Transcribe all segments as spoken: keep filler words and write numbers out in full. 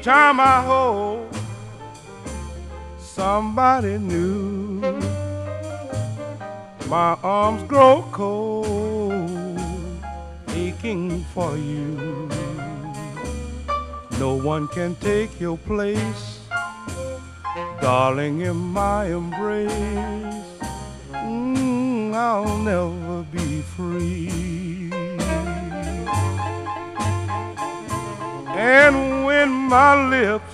time I hold somebody new, my arms grow cold, aching for you. No one can take your place, darling, in my embrace. Mm, I'll never be free. And when my lips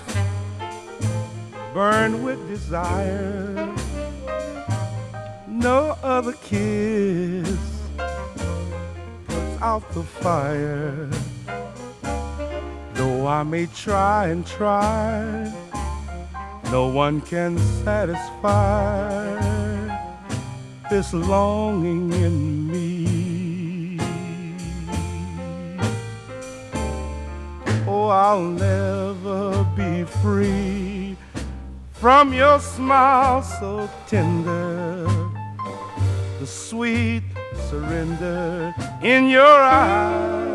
burn with desire, no other kiss puts out the fire. Though I may try and try, no one can satisfy this longing in me. Oh, I'll never be free from your smile so tender, the sweet surrender in your eyes.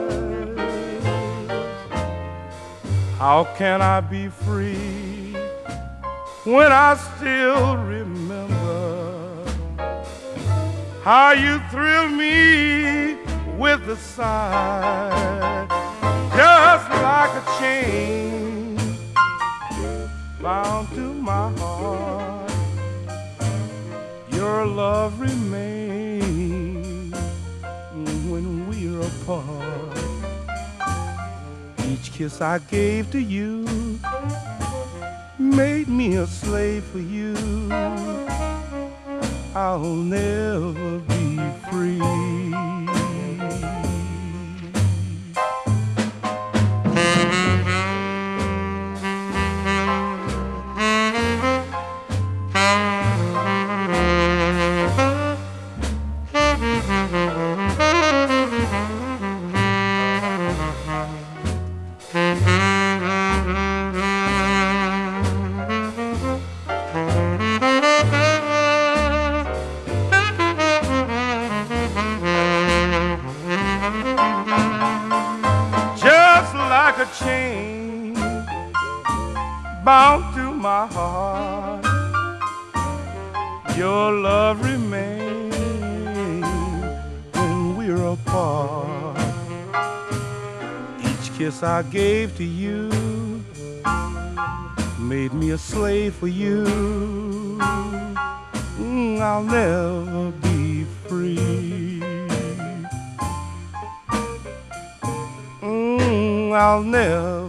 How can I be free when I still remember how you thrill me with a sigh, just like a chain bound to my heart. Your love remains when we're apart. Each kiss I gave to you made me a slave for you. I'll never be free. Like a chain bound to my heart, your love remains when we're apart. Each kiss I gave to you made me a slave for you. Mm, I'll never be free. I'll never